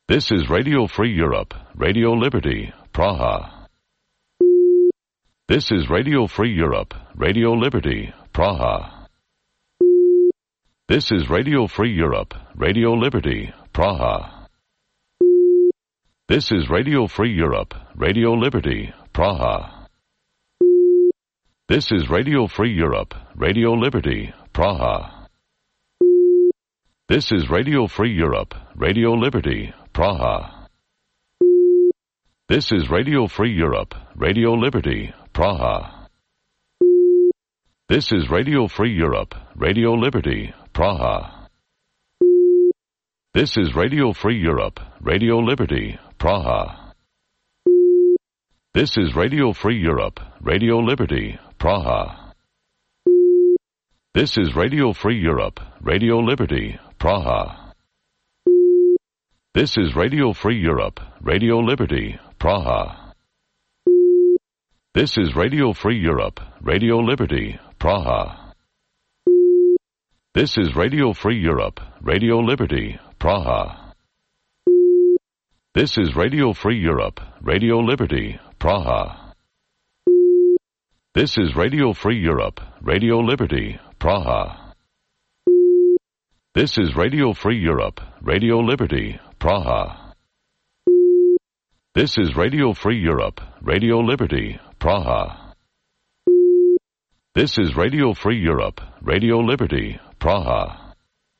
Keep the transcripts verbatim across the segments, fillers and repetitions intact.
This is Radio Free Europe, Radio Liberty, Praha. This is Radio Free Europe, Radio Liberty, Praha. This is Radio Free Europe, Radio Liberty, Praha. This is Radio Free Europe, Radio Liberty, Praha. This is Radio Free Europe, Radio Liberty, Praha. This is Radio Free Europe, Radio Liberty, Praha. This is Radio Free Europe, Radio Liberty, Praha. This is Radio Free Europe, Radio Liberty, Praha. This is Radio Free Europe, Radio Liberty, Praha. This is Radio Free Europe, Radio Liberty, Praha. This is Radio Free Europe, Radio Liberty, Praha. This is Radio Free Europe, Radio Liberty, Praha. This is Radio Free Europe, Radio Liberty, Praha. This is Radio Free Europe, Radio Liberty, Praha. This is Radio Free Europe, Radio Liberty, Praha. This is Radio Free Europe, Radio Liberty, Praha. This is Radio Free Europe, Radio Liberty, Praha. This is Radio Free Europe, Radio Liberty, Praha. This is Radio Free Europe, Radio Liberty, Praha.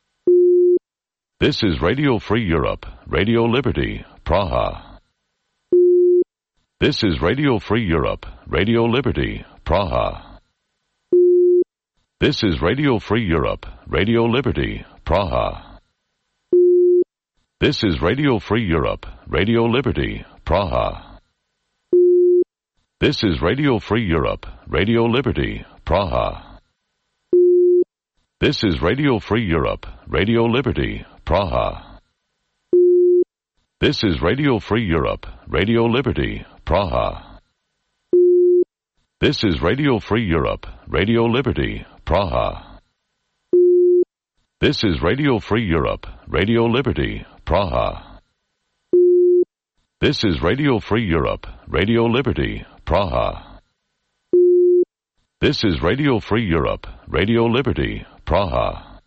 This is Radio Free Europe, Radio Liberty, Praha. This is Radio Free Europe, Radio Liberty, Praha. This is Radio Free Europe, Radio Liberty, Praha. This is Radio Free Europe, Radio Liberty, Praha. This is Radio Free Europe, Radio Liberty, Praha. This is Radio Free Europe, Radio Liberty, Praha. This is Radio Free Europe, Radio Liberty, Praha. This is Radio Free Europe, Radio Liberty, Praha. This is Radio Free Europe, Radio Liberty, Praha. This is Radio Free Europe, Radio Liberty, Praha. This is Radio Free Europe, Radio Liberty, Praha.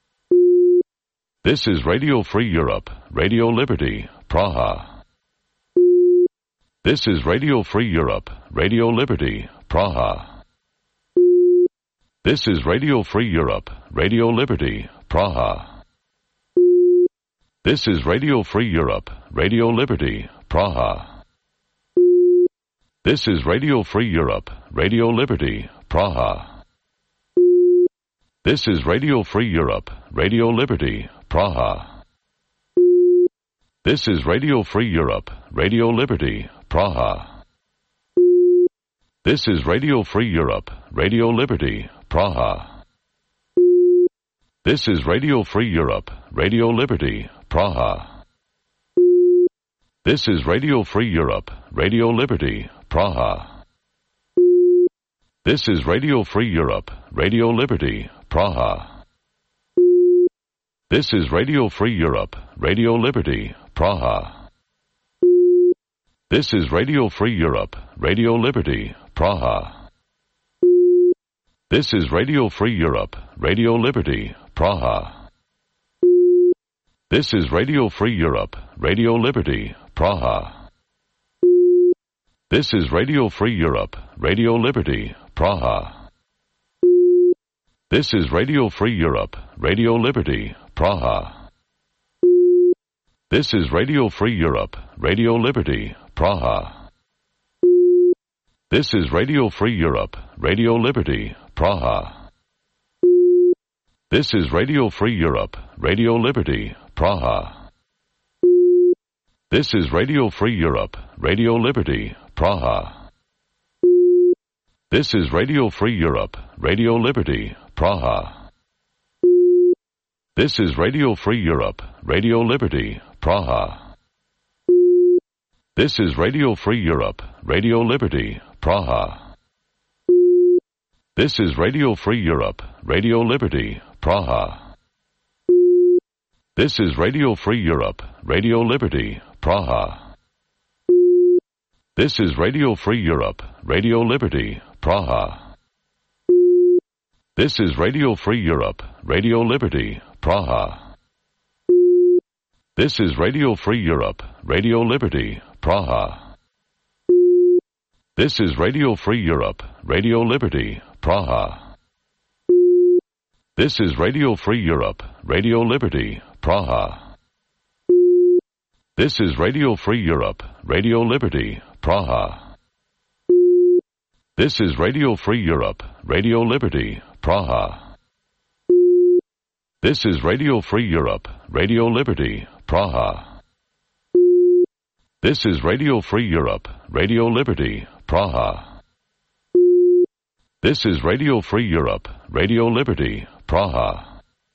This is Radio Free Europe, Radio Liberty, Praha. This is Radio Free Europe, Radio Liberty, Praha. This is Radio Free Europe, Radio Liberty, Praha. This is Radio Free Europe, Radio Liberty, Praha. This is Radio Free Europe, Radio Liberty, Praha. This is Radio Free Europe, Radio Liberty, Praha. This is Radio Free Europe, Radio Liberty, Praha. This is Radio Free Europe, Radio Liberty, Praha. This is Radio Free Europe, Radio Liberty, Praha. This is Radio Free Europe, Radio Liberty, Praha. This is Radio Free Europe, Radio Liberty, Praha. This is Radio Free Europe, Radio Liberty, Praha. This is Radio Free Europe, Radio Liberty, Praha. This is Radio Free Europe, Radio Liberty, Praha. This is Radio Free Europe, Radio Liberty, Praha. This is Radio Free Europe, Radio Liberty, Praha. This is Radio Free Europe, Radio Liberty, Praha. This is Radio Free Europe, Radio Liberty, Praha. This is Radio Free Europe, Radio Liberty, Praha. This is Radio Free Europe, Radio Liberty, Praha. This is Radio Free Europe, Radio Liberty, Praha. This is Radio Free Europe, Radio Liberty, Praha. This is Radio Free Europe, Radio Liberty, Praha. This is Radio Free Europe, Radio Liberty, Praha. This is Radio Free Europe, Radio Liberty, Praha. This is Radio Free Europe, Radio Liberty, Praha. This is Radio Free Europe, Radio Liberty, Praha. This is Radio Free Europe, Radio Liberty, Praha. This is Radio Free Europe, Radio Liberty, Praha. This is Radio Free Europe, Radio Liberty, Praha. This is Radio Free Europe, Radio Liberty, Praha. This is Radio Free Europe, Radio Liberty, Praha. This is Radio Free Europe, Radio Liberty, Praha. This is Radio Free Europe, Radio Liberty, Praha. This is Radio Free Europe, Radio Liberty, Praha. This is Radio Free Europe, Radio Liberty, Praha.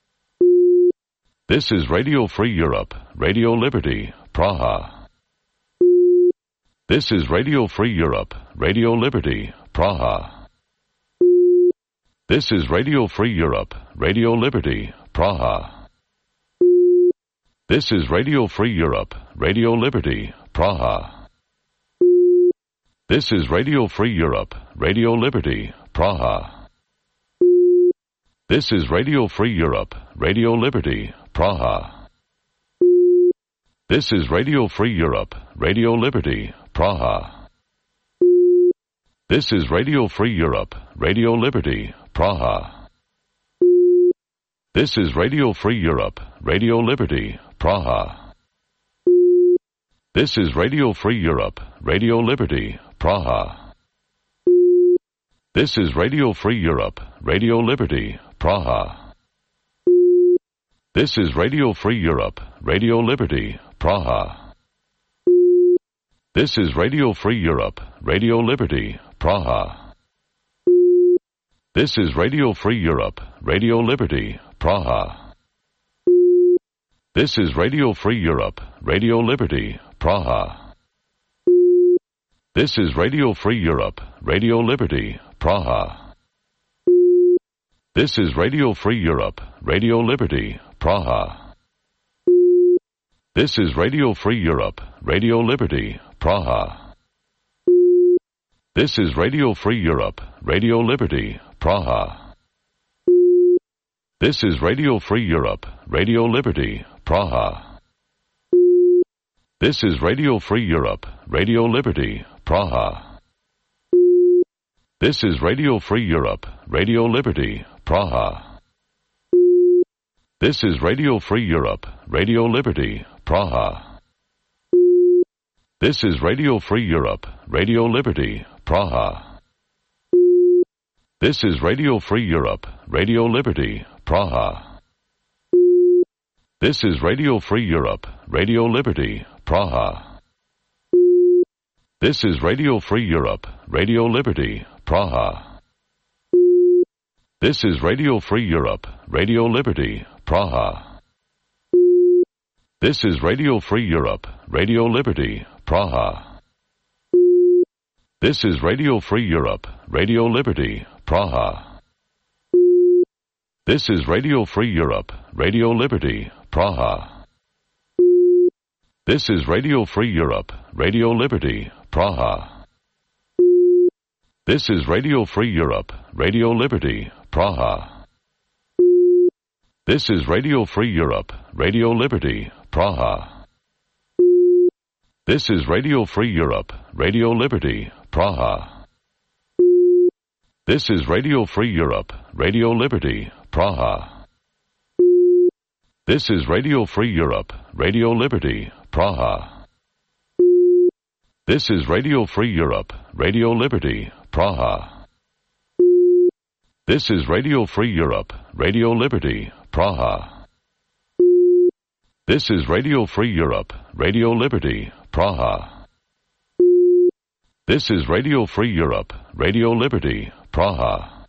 This is Radio Free Europe, Radio Liberty, Praha. This is Radio Free Europe, Radio Liberty, Praha. This is Radio Free Europe, Radio Liberty, Praha. This is Radio Free Europe, Radio Liberty, Praha. This is Radio Free Europe, Radio Liberty, Praha. This is Radio Free Europe, Radio Liberty, Praha. This is Radio Free Europe, Radio Liberty, Praha. This is Radio Free Europe, Radio Liberty, Praha. This is Radio Free Europe, Radio Liberty, Praha. This is Radio Free Europe, Radio Liberty, Praha. This is Radio Free Europe, Radio Liberty, Praha. This is Radio Free Europe, Radio Liberty, Praha. This is Radio Free Europe, Radio Liberty, Praha. This is Radio Free Europe, Radio Liberty, Praha. This is Radio Free Europe, Radio Liberty, Praha. This is Radio Free Europe, Radio Liberty, Praha. This is Radio Free Europe, Radio Liberty, Praha. This is Radio Free Europe, Radio Liberty, Praha. This is Radio Free Europe, Radio Liberty, Praha. This is Radio Free Europe, Radio Liberty, Praha. This is Radio Free Europe, Radio Liberty, Praha. This is Radio Free Europe, Radio Liberty, Praha. This is Radio Free Europe, Radio Liberty, Praha. This is Radio Free Europe, Radio Liberty, Praha. This is Radio Free Europe, Radio Liberty, Praha. This is Radio Free Europe, Radio Liberty, Praha. This is Radio Free Europe, Radio Liberty, Praha. This is Radio Free Europe, Radio Liberty, Praha. This is Radio Free Europe, Radio Liberty, Praha. This is Radio Free Europe, Radio Liberty, Praha. This is Radio Free Europe, Radio Liberty, Praha. This is Radio Free Europe, Radio Liberty, Praha. This is Radio Free Europe, Radio Liberty, Praha. This is Radio Free Europe, Radio Liberty, Praha. This is Radio Free Europe, Radio Liberty, Praha. This is Radio Free Europe, Radio Liberty, Praha. This is Radio Free Europe, Radio Liberty, Praha. This is Radio Free Europe, Radio Liberty, Praha. This is Radio Free Europe, Radio Liberty, Praha. This is Radio Free Europe, Radio Liberty, Praha. This is Radio Free Europe, Radio Liberty, Praha.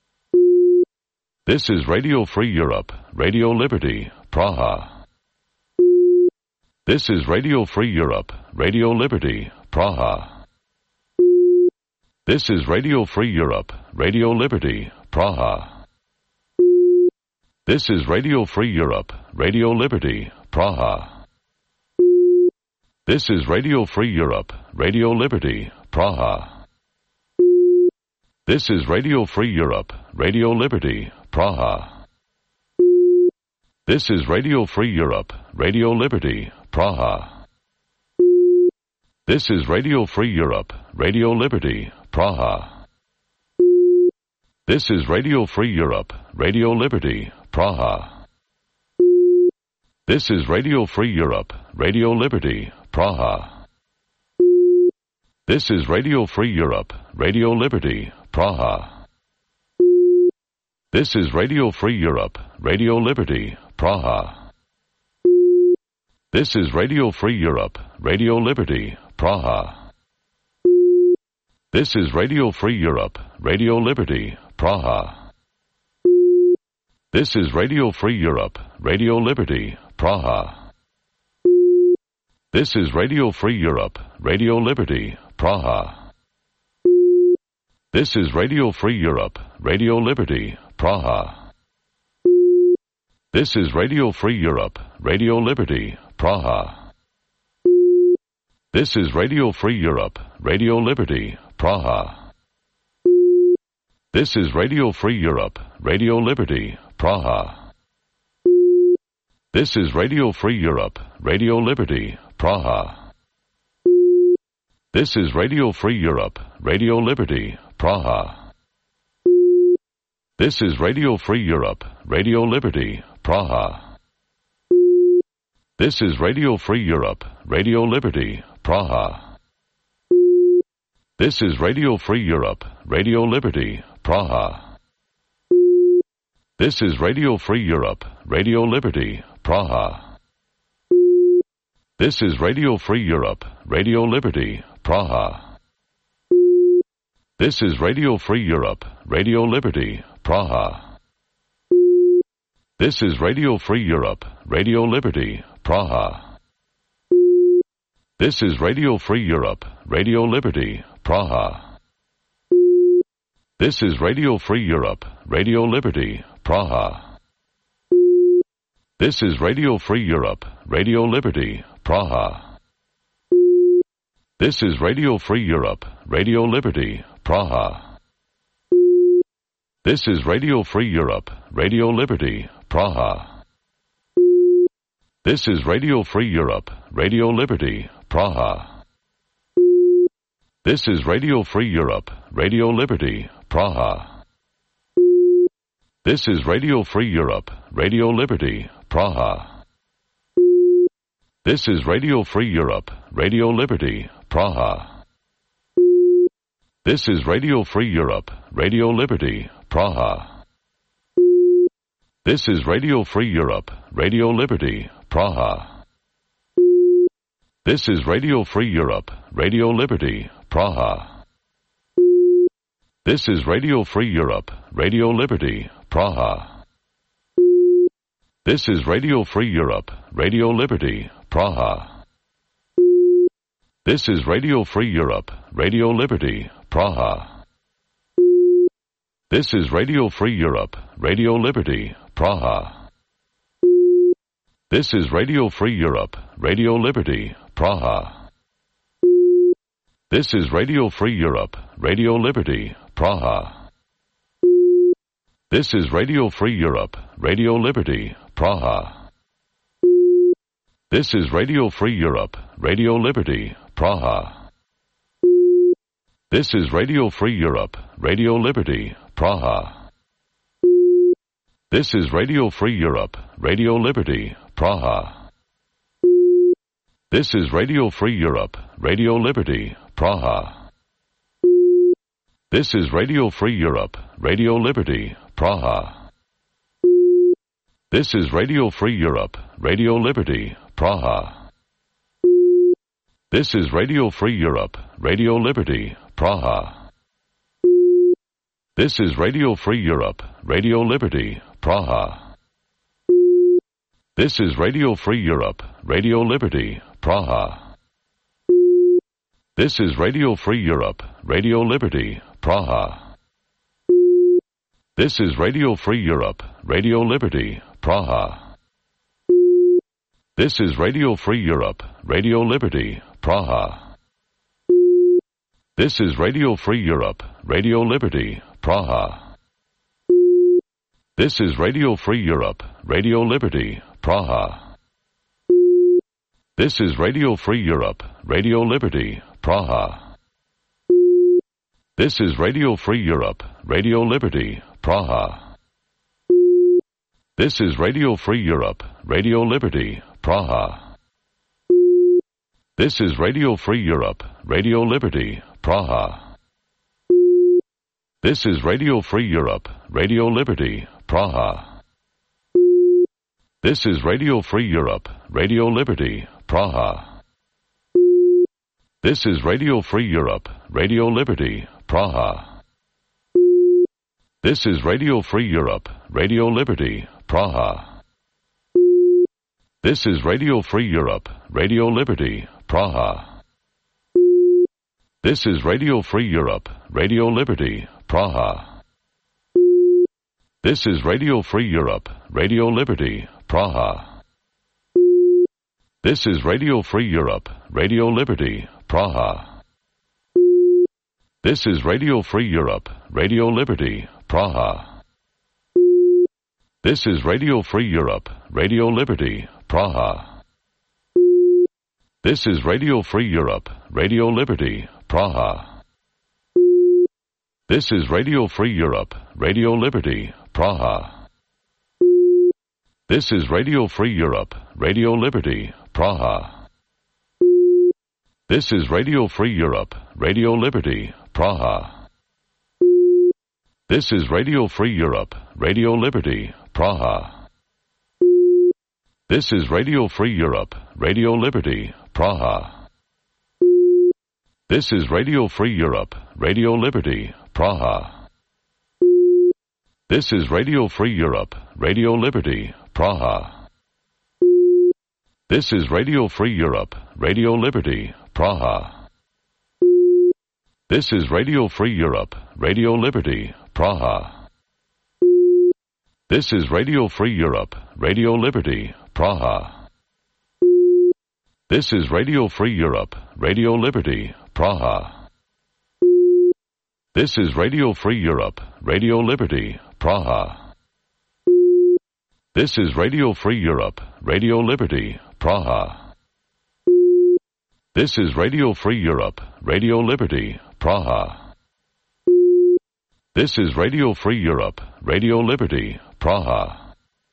This is Radio Free Europe, Radio Liberty, Praha. This is Radio Free Europe, Radio Liberty, Praha. This is Radio Free Europe, Radio Liberty, Praha. This is Radio Free Europe, Radio Liberty, Praha. This is Radio Free Europe, Radio Liberty, Praha. This is Radio Free Europe, Radio Liberty, Praha. This is Radio Free Europe, Radio Liberty, Praha. This is Radio Free Europe, Radio Liberty, Praha. This is Radio Free Europe, Radio Liberty, Praha. This is Radio Free Europe, Radio Liberty, Praha. This is Radio Free Europe, Radio Liberty, Praha. This is Radio Free Europe, Radio Liberty, Praha. This is Radio Free Europe, Radio Liberty, Praha. This is Radio Free Europe, Radio Liberty, Praha. This is Radio Free Europe, Radio Liberty, Praha. This is Radio Free Europe, Radio Liberty, Praha. This is Radio Free Europe, Radio Liberty, Praha. This is Radio Free Europe, Radio Liberty, Praha. This is Radio Free Europe, Radio Liberty, Praha. This is Radio Free Europe, Radio Liberty, Praha. This is Radio Free Europe, Radio Liberty, Praha. This is Radio Free Europe, Radio Liberty, Praha. This is Radio Free Europe, Radio Liberty, Praha. This is Radio Free Europe, Radio Liberty, Praha. This is Radio Free Europe, Radio Liberty, Praha. This is Radio Free Europe, Radio Liberty, Praha. This is Radio Free Europe, Radio Liberty, Praha. This is Radio Free Europe, Radio Liberty, Praha. This is Radio Free Europe, Radio Liberty, Praha. This is Radio Free Europe, Radio Liberty, Praha. This is Radio Free Europe, Radio Liberty, Praha. This is Radio Free Europe, Radio Liberty, Praha. This is Radio Free Europe, Radio Liberty, Praha. This is Radio Free Europe, Radio Liberty, Praha. This is Radio Free Europe, Radio Liberty, Praha. This is Radio Free Europe, Radio Liberty, Praha. This is Radio Free Europe, Radio Liberty, Praha. This is Radio Free Europe, Radio Liberty, Praha. This is Radio Free Europe, Radio Liberty, Praha. This is Radio Free Europe, Radio Liberty, Praha. This is Radio Free Europe, Radio Liberty, Praha. This is Radio Free Europe, Radio Liberty, Praha. This is Radio Free Europe, Radio Liberty, Praha. This is Radio Free Europe, Radio Liberty, Praha. This is Radio Free Europe, Radio Liberty, Praha. This is Radio Free Europe, Radio Liberty, Praha. This is Radio Free Europe, Radio Liberty, Praha. This is Radio Free Europe, Radio Liberty, Praha. This is Radio Free Europe, Radio Liberty, Praha. This is Radio Free Europe, Radio Liberty, Praha. This is Radio Free Europe, Radio Liberty, Praha. This is Radio Free Europe, Radio Liberty, Praha. This is Radio Free Europe, Radio Liberty, Praha. This is Radio Free Europe, Radio Liberty, Praha. This is Radio Free Europe, Radio Liberty, Praha. This is Radio Free Europe, Radio Liberty, Praha. This is Radio Free Europe, Radio Liberty, Praha. This is Radio Free Europe, Radio Liberty, Praha. This is Radio Free Europe, Radio Liberty, Praha. This is Radio Free Europe, Radio Liberty, Praha. This is Radio Free Europe, Radio Liberty, Praha. This is Radio Free Europe, Radio Liberty, Praha. This is Radio Free Europe, Radio Liberty, Praha. This is Radio Free Europe, Radio Liberty, Praha. This is Radio Free Europe, Radio Liberty, Praha. This is Radio Free Europe, Radio Liberty, Praha. This is Radio Free Europe, Radio Liberty, Praha. This is Radio Free Europe, Radio Liberty, Praha. This is Radio Free Europe, Radio Liberty, Praha. This is Radio Free Europe, Radio Liberty, Praha. This is Radio Free Europe, Radio Liberty, Praha. This is Radio Free Europe, Radio Liberty, Praha. This is Radio Free Europe, Radio Liberty, Praha. This is Radio Free Europe, Radio Liberty, Praha. This is Radio Free Europe, Radio Liberty, Praha. This is Radio Free Europe, Radio Liberty, Praha. This is Radio Free Europe, Radio Liberty, Praha. This is Radio Free Europe, Radio Liberty, Praha. This is Radio Free Europe, Radio Liberty, Praha. This is Radio Free Europe, Radio Liberty, Praha. This is Radio Free Europe, Radio Liberty, Praha. This is Radio Free Europe, Radio Liberty, Praha. This is Radio Free Europe, Radio Liberty, Praha. This is Radio Free Europe, Radio Liberty, Praha. This is Radio Free Europe, Radio Liberty, Praha. This is Radio Free Europe, Radio Liberty, Praha. This is Radio Free Europe, Radio Liberty, Praha. This is Radio Free Europe, Radio Liberty, Praha. This is Radio Free Europe, Radio Liberty, Praha. This is Radio Free Europe, Radio Liberty, Praha. This is Radio Free Europe, Radio Liberty, Praha. This is Radio Free Europe, Radio Liberty, Praha.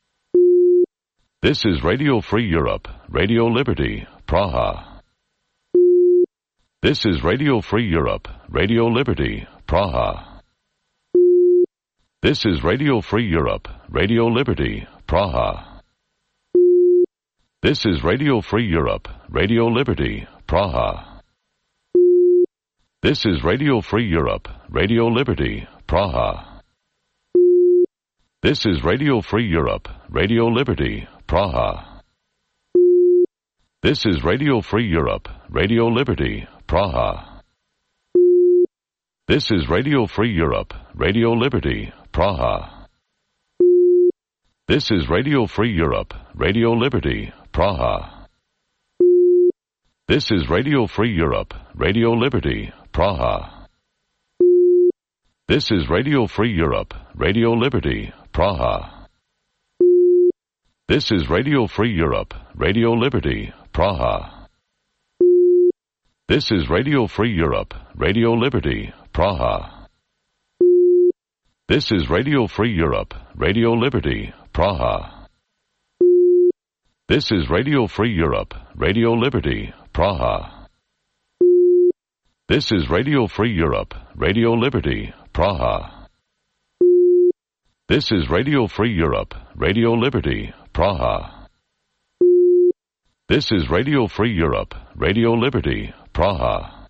This is Radio Free Europe, Radio Liberty, Praha. This is Radio Free Europe, Radio Liberty, Praha. This is Radio Free Europe, Radio Liberty, Praha. This is Radio Free Europe, Radio Liberty, Praha. This is Radio Free Europe, Radio Liberty, Praha. This is Radio Free Europe, Radio Liberty, Praha. This is Radio Free Europe, Radio Liberty, Praha. This is Radio Free Europe, Radio Liberty, Praha. This is Radio Free Europe, Radio Liberty, Praha. This is Radio Free Europe, Radio Liberty, Praha. This is Radio Free Europe, Radio Liberty, Praha. This is Radio Free Europe, Radio Liberty, Praha. This is Radio Free Europe, Radio Liberty, Praha. This is Radio Free Europe, Radio Liberty, Praha. This is Radio Free Europe, Radio Liberty, Praha. This is Radio Free Europe, Radio Liberty, Praha. This is Radio Free Europe, Radio Liberty, Praha. This is Radio Free Europe, Radio Liberty, Praha.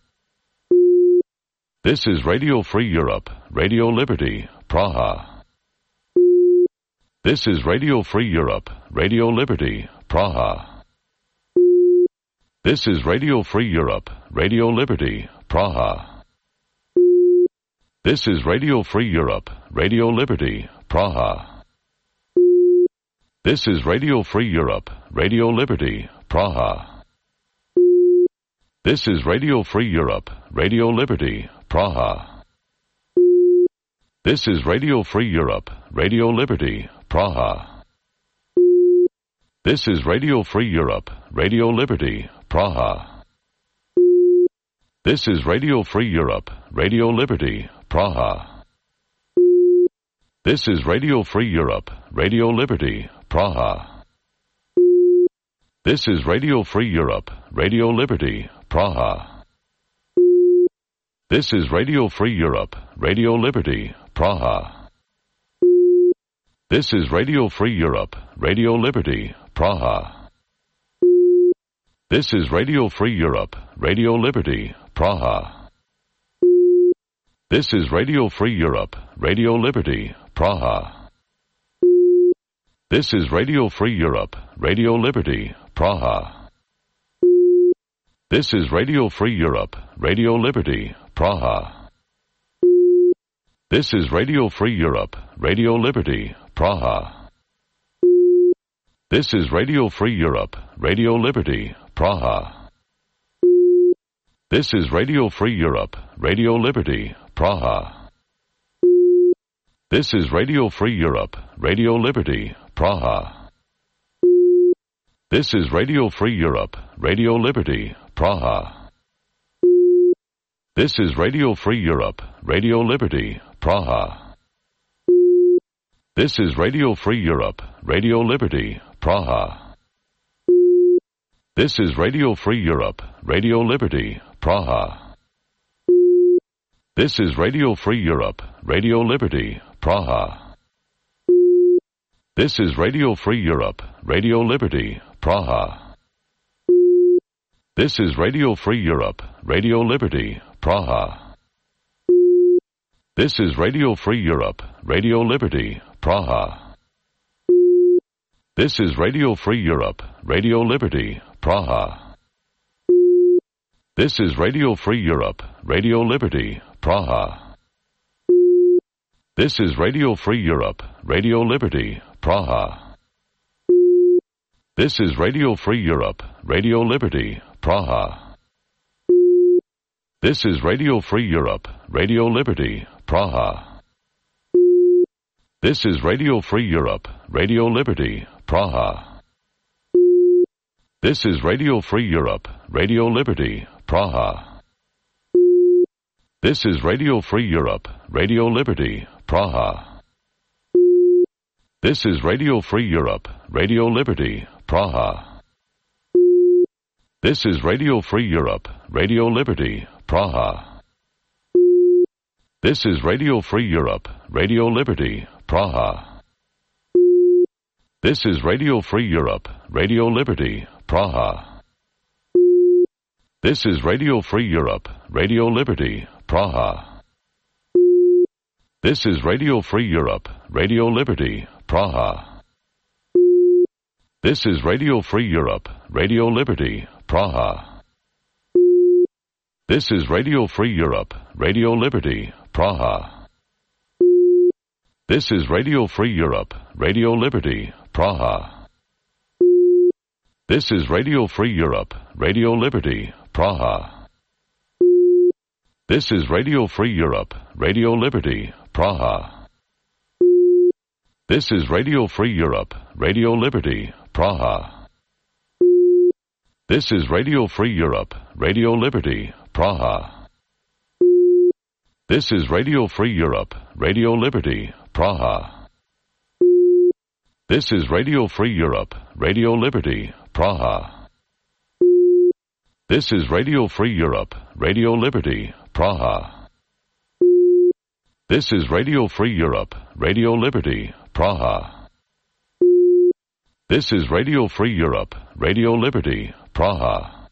This is Radio Free Europe, Radio Liberty, Praha. This is Radio Free Europe, Radio Liberty, Praha. This is Radio Free Europe, Radio Liberty, Praha. This is Radio Free Europe, Radio Liberty, Praha. This is Radio Free Europe, Radio Liberty, Praha. This is Radio Free Europe, Radio Liberty, Praha. This is Radio Free Europe, Radio Liberty, Praha. This is Radio Free Europe, Radio Liberty, Praha. This is Radio Free Europe, Radio Liberty, Praha. This is Radio Free Europe, Radio Liberty, Praha. This is Radio Free Europe, Radio Liberty, Praha. This is Radio Free Europe, Radio Liberty, Praha. This is Radio Free Europe, Radio Liberty, Praha. This is Radio Free Europe, Radio Liberty, Praha. This is Radio Free Europe, Radio Liberty, Praha. This is Radio Free Europe, Radio Liberty, Praha. This is Radio Free Europe, Radio Liberty, Praha. This is Radio Free Europe, Radio Liberty, Praha. This is Radio Free Europe, Radio Liberty, Praha. This is Radio Free Europe, Radio Liberty, Praha. This is Radio Free Europe, Radio Liberty, Praha. This is Radio Free Europe, Radio Liberty, Praha. This is Radio Free Europe, Radio Liberty, Praha. This is Radio Free Europe, Radio Liberty, Praha. This is Radio Free Europe, Radio Liberty, Praha. This is Radio Free Europe, Radio Liberty, Praha. This is Radio Free Europe, Radio Liberty, Praha. This is Radio Free Europe, Radio Liberty, Praha. This is Radio Free Europe, Radio Liberty, Praha. This is Radio Free Europe, Radio Liberty, Praha. This is Radio Free Europe, Radio Liberty, Praha. This is Radio Free Europe, Radio Liberty, Praha. This is Radio Free Europe, Radio Liberty, Praha. This is Radio Free Europe, Radio Liberty, Praha. This is Radio Free Europe, Radio Liberty, Praha. This is Radio Free Europe, Radio Liberty, Praha. This is Radio Free Europe, Radio Liberty, Praha. This is Radio Free Europe, Radio Liberty, Praha. This is Radio Free Europe, Radio Liberty, Praha. This is Radio Free Europe, Radio Liberty, Praha. This is Radio Free Europe, Radio Liberty, Praha. This is Radio Free Europe, Radio Liberty, Praha. This is Radio Free Europe, Radio Liberty, Praha. This is Radio Free Europe, Radio Liberty, Praha. This is Radio Free Europe, Radio Liberty, Praha. This is Radio Free Europe, Radio Liberty, Praha. This is Radio Free Europe, Radio Liberty, Praha. This is Radio Free Europe, Radio Liberty, Praha. This is Radio Free Europe, Radio Liberty, Praha. This is Radio Free Europe, Radio Liberty, Praha. This is Radio Free Europe, Radio Liberty, Praha. This is Radio Free Europe, Radio Liberty, Praha. This is Radio Free Europe, Radio Liberty, Praha. This is Radio Free Europe, Radio Liberty, Praha. This is Radio Free Europe, Radio Liberty, Praha.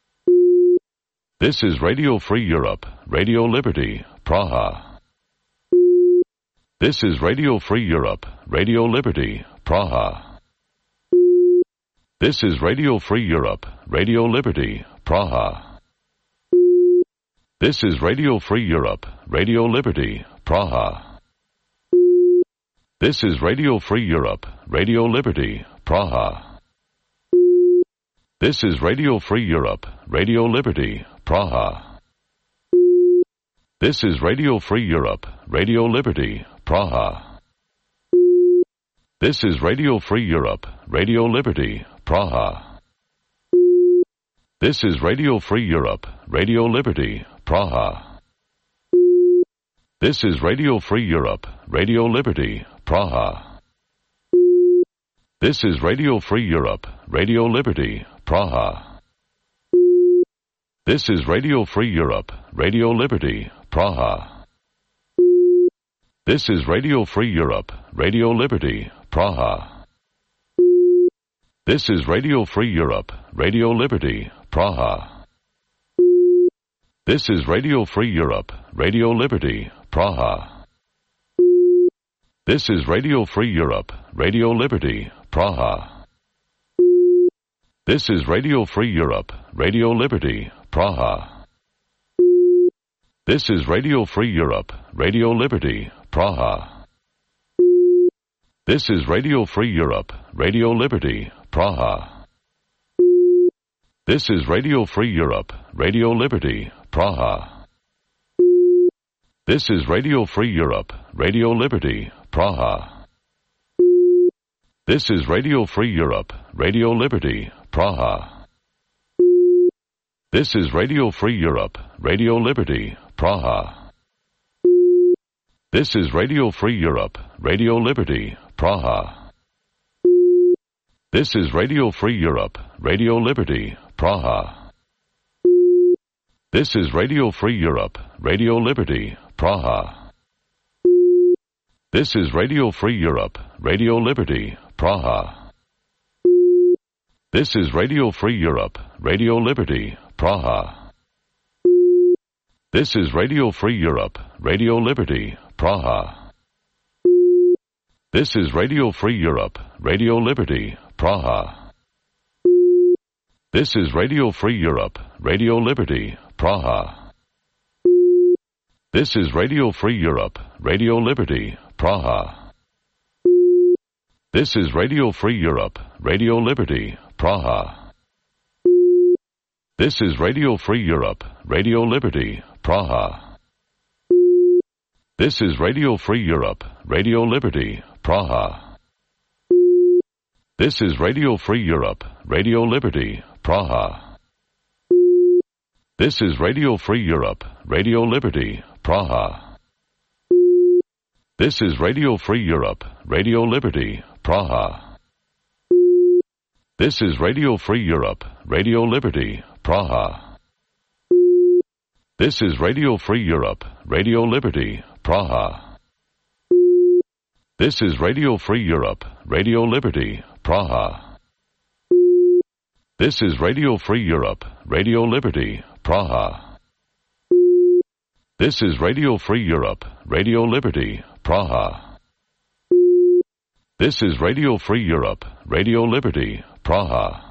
This is Radio Free Europe, Radio Liberty, Praha. This is Radio Free Europe, Radio Liberty, Praha. This is Radio Free Europe, Radio Liberty, Praha. This is Radio Free Europe, Radio Liberty, Praha. This is Radio Free Europe, Radio Liberty, Praha. This is Radio Free Europe, Radio Liberty, Praha. This is Radio Free Europe, Radio Liberty, Praha. This is Radio Free Europe, Radio Liberty, Praha. This is Radio Free Europe, Radio Liberty, Praha. This is Radio Free Europe, Radio Liberty, Praha. This is Radio Free Europe, Radio Liberty, Praha. This is Radio Free Europe, Radio Liberty, Praha. This is Radio Free Europe, Radio Liberty, Praha. This is Radio Free Europe, Radio Liberty, Praha. This is Radio Free Europe, Radio Liberty, Praha. This is Radio Free Europe, Radio Liberty, Praha. This is Radio Free Europe, Radio Liberty, Praha. This is Radio Free Europe, Radio Liberty, Praha. This is Radio Free Europe, Radio Liberty, Praha. This is Radio Free Europe, Radio Liberty, Praha. This is Radio Free Europe, Radio Liberty, Praha. This is Radio Free Europe, Radio Liberty, Praha. This is Radio Free Europe, Radio Liberty, Praha. This is Radio Free Europe, Radio Liberty, Praha. This is Radio Free Europe, Radio Liberty, Praha. This is Radio Free Europe, Radio Liberty, Praha. This is Radio Free Europe, Radio Liberty, Praha. This is Radio Free Europe, Radio Liberty, Praha. This is Radio Free Europe, Radio Liberty, Praha. This is Radio Free Europe, Radio Liberty, Praha. This is Radio Free Europe, Radio Liberty, Praha. This is Radio Free Europe, Radio Liberty, Praha. This is Radio Free Europe, Radio Liberty, Praha. This is Radio Free Europe, Radio Liberty, Praha. This is Radio Free Europe, Radio Liberty, Praha. This is Radio Free Europe, Radio Liberty, Praha. This is Radio Free Europe, Radio Liberty, Praha. This is Radio Free Europe, Radio Liberty, Praha. This is Radio Free Europe, Radio Liberty, Praha. This is Radio Free Europe, Radio Liberty, Praha. This is Radio Free Europe, Radio Liberty, Praha. This is Radio Free Europe, Radio Liberty, Praha. This is Radio Free Europe, Radio Liberty, Praha. This is Radio Free Europe, Radio Liberty, Praha.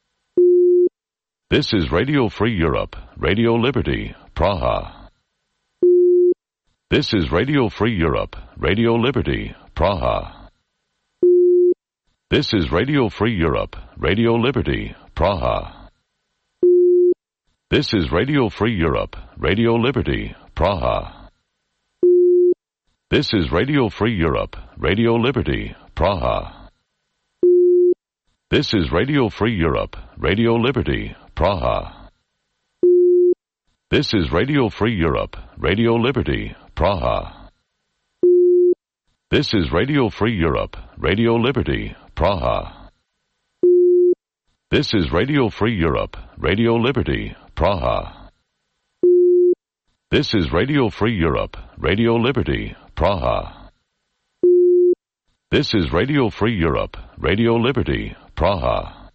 This is Radio Free Europe, Radio Liberty, Praha. This is Radio Free Europe, Radio Liberty, Praha. This is Radio Free Europe, Radio Liberty, Praha. This is Radio Free Europe, Radio Liberty, Praha. This is Radio Free Europe, Radio Liberty, Praha. This is Radio Free Europe, Radio Liberty, Praha. This is Radio Free Europe, Radio Liberty, Praha. This is Radio Free Europe, Radio Liberty, Praha. This is Radio Free Europe, Radio Liberty, Praha. This is Radio Free Europe, Radio Liberty, Praha. This is Radio Free Europe, Radio Liberty, Praha.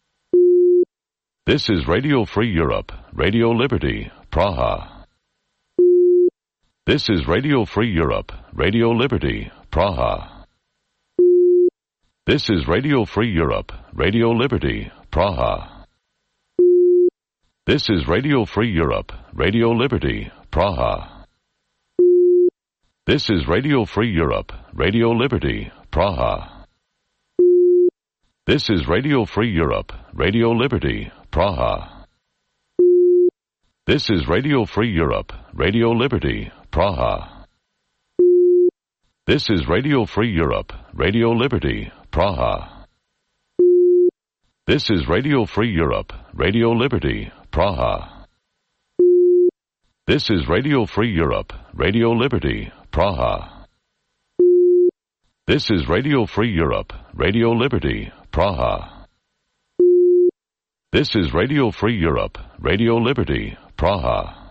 This is Radio Free Europe, Radio Liberty, Praha. This is Radio Free Europe, Radio Liberty, Praha. This is Radio Free Europe, Radio Liberty, Praha. This is Radio Free Europe, Radio Liberty, Praha. This is Radio Free Europe, Radio Liberty, Praha. This is Radio Free Europe, Radio Liberty, Praha. This is Radio Free Europe, Radio Liberty, Praha. This is Radio Free Europe, Radio Liberty, Praha. This is Radio Free Europe, Radio Liberty, Praha. This is Radio Free Europe, Radio Liberty, Praha. This is Radio Free Europe, Radio Liberty, Praha. This is Radio Free Europe, Radio Liberty, Praha.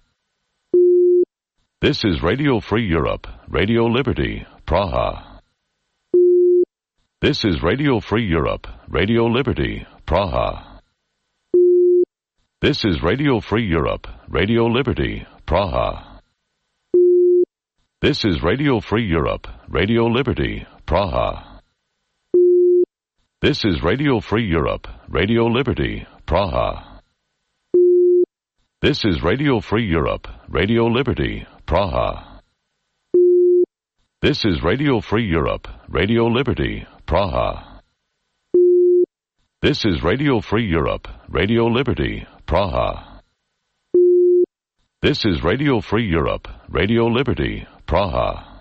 This is Radio Free Europe, Radio Liberty, Praha. This is Radio Free Europe, Radio Liberty, Praha. This is Radio Free Europe, Radio Liberty, Praha. This is Radio Free Europe, Radio Liberty, Praha. This is Radio Free Europe, Radio Liberty, Praha. This is Radio Free Europe, Radio Liberty, Praha. This is Radio Free Europe, Radio Liberty, Praha. This is Radio Free Europe, Radio Liberty, Praha. This is Radio Free Europe, Radio Liberty, Praha.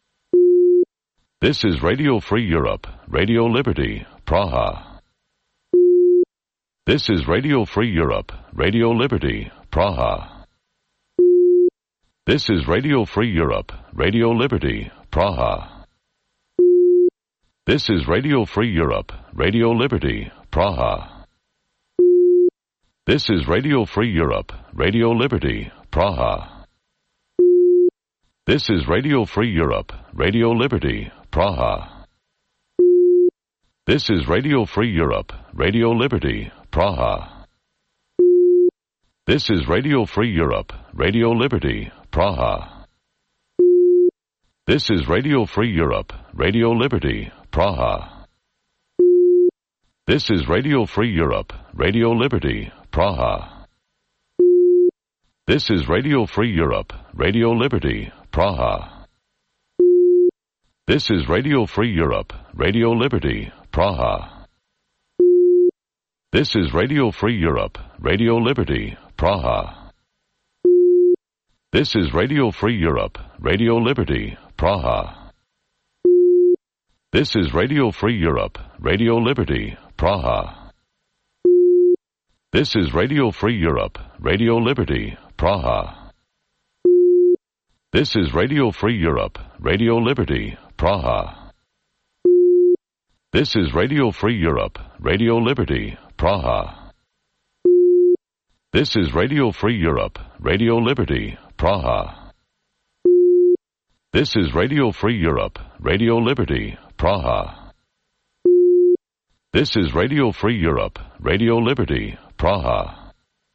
This is Radio Free Europe, Radio Liberty, Praha. This is Radio Free Europe, Radio Liberty, Praha. This is Radio Free Europe, Radio Liberty, Praha. This is Radio Free Europe, Radio Liberty, Praha. This is Radio Free Europe, Radio Liberty, Praha. This is Radio Free Europe, Radio Liberty, Praha. This is Radio Free Europe, Radio Liberty, Praha. This is Radio Free Europe, Radio Liberty, Praha. This is Radio Free Europe, Radio Liberty, Praha. This is Radio Free Europe, Radio Liberty, Praha. This is Radio Free Europe, Radio Liberty, Praha. This is Radio Free Europe, Radio Liberty, Praha. This is Radio Free Europe, Radio Liberty, Praha. This is Radio Free Europe, Radio Liberty, Praha. This is Radio Free Europe, Radio Liberty, Praha. This is Radio Free Europe, Radio Liberty, Praha. This is Radio Free Europe, Radio Liberty, Praha. This is Radio Free Europe, Radio Liberty, Praha. This is Radio Free Europe, Radio Liberty, Praha. This is Radio Free Europe, Radio Liberty, Praha. This is Radio Free Europe, Radio Liberty, Praha.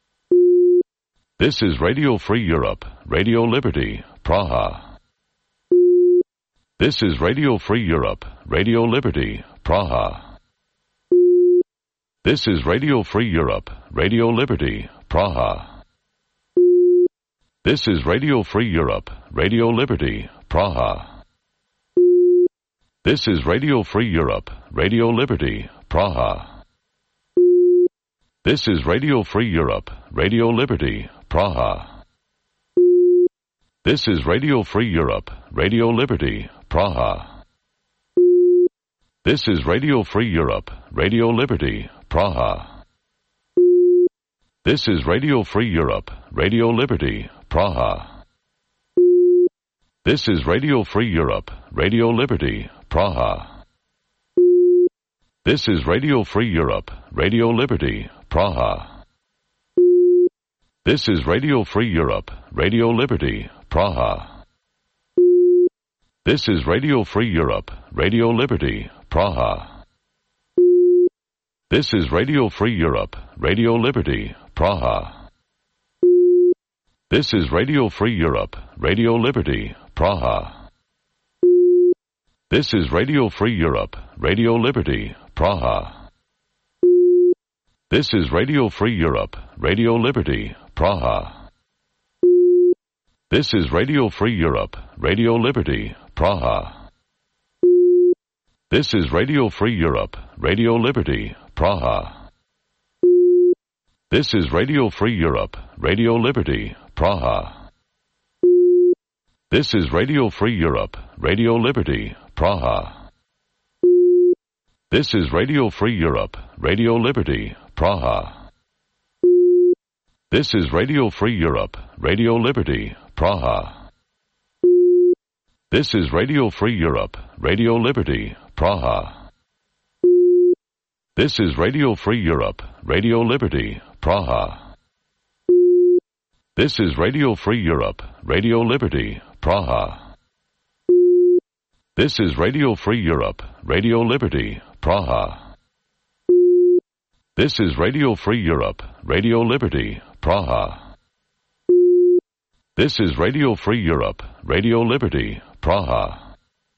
This is Radio Free Europe, Radio Liberty, Praha. This is Radio Free Europe, Radio Liberty, Praha. This is Radio Free Europe, Radio Liberty, Praha. This is Radio Free Europe, Radio Liberty, Praha. This is Radio Free Europe, Radio Liberty, Praha. This is Radio Free Europe, Radio Liberty, Praha. This is Radio Free Europe, Radio Liberty, Praha. This is Radio Free Europe, Radio Liberty, Praha. This is Radio Free Europe, Radio Liberty, Praha. This is Radio Free Europe, Radio Liberty, Praha. This is Radio Free Europe, Radio Liberty, Praha. This is Radio Free Europe, Radio Liberty, Praha. This is Radio Free Europe, Radio Liberty, Praha. This is Radio Free Europe, Radio Liberty, Praha. This is Radio Free Europe, Radio Liberty, Praha. This is Radio Free Europe, Radio Liberty, Praha. This is Radio Free Europe, Radio Liberty, Praha. This is Radio Free Europe, Radio Liberty, Praha. This is Radio Free Europe, Radio Liberty, Praha. This is Radio Free Europe, Radio Liberty, Praha. This is Radio Free Europe, Radio Liberty, Praha. This is Radio Free Europe, Radio Liberty, Praha. This is Radio Free Europe, Radio Liberty, Praha. This is Radio Free Europe, Radio Liberty, Praha. This is Radio Free Europe, Radio Liberty, Praha. This is Radio Free Europe, Radio Liberty, Praha. This is Radio Free Europe, Radio Liberty, Praha. This is Radio Free Europe, Radio Liberty, Praha. This is Radio Free Europe, Radio Liberty, Praha.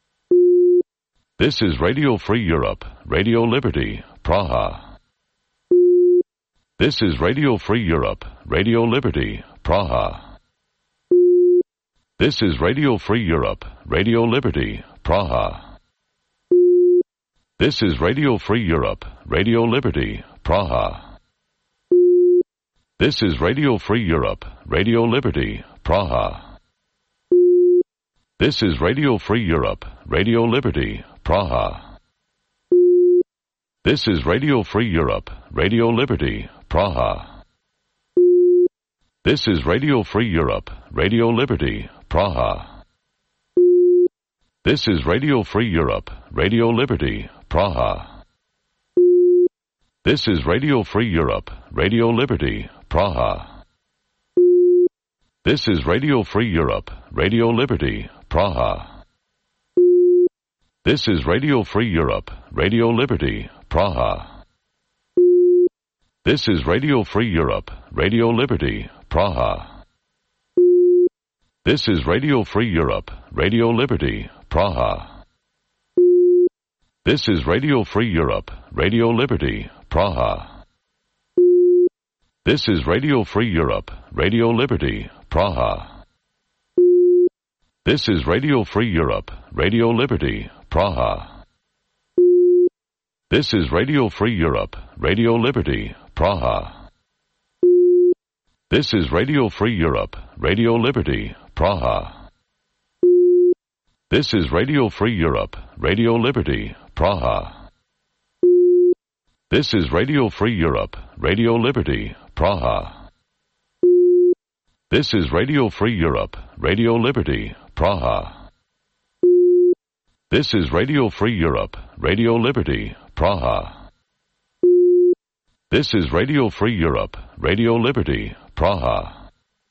This is Radio Free Europe, Radio Liberty, Praha. This is Radio Free Europe, Radio Liberty, Praha. This is Radio Free Europe, Radio Liberty, Praha. This is Radio Free Europe, Radio Liberty, Praha. This is Radio Free Europe, Radio Liberty, Praha. This is Radio Free Europe, Radio Liberty, Praha. This is Radio Free Europe, Radio Liberty, Praha. This is Radio Free Europe, Radio Liberty, Praha. This is Radio Free Europe, Radio Liberty, Praha. This is Radio Free Europe, Radio Liberty, Praha. This is Radio Free Europe, Radio Liberty, Praha. This is Radio Free Europe, Radio Liberty, Praha. This is Radio Free Europe, Radio Liberty, Praha. This is Radio Free Europe, Radio Liberty, Praha. This is Radio Free Europe, Radio Liberty, Praha. This is Radio Free Europe, Radio Liberty, Praha. This is Radio Free Europe, Radio Liberty, Praha. This is Radio Free Europe, Radio Liberty, Praha. This is Radio Free Europe, Radio Liberty, Praha. This is Radio Free Europe, Radio Liberty, Praha. This is Radio Free Europe, Radio Liberty, Praha. This is Radio Free Europe, Radio Liberty, Praha. This is Radio Free Europe, Radio Liberty, Praha. This is Radio Free Europe, Radio Liberty, Praha.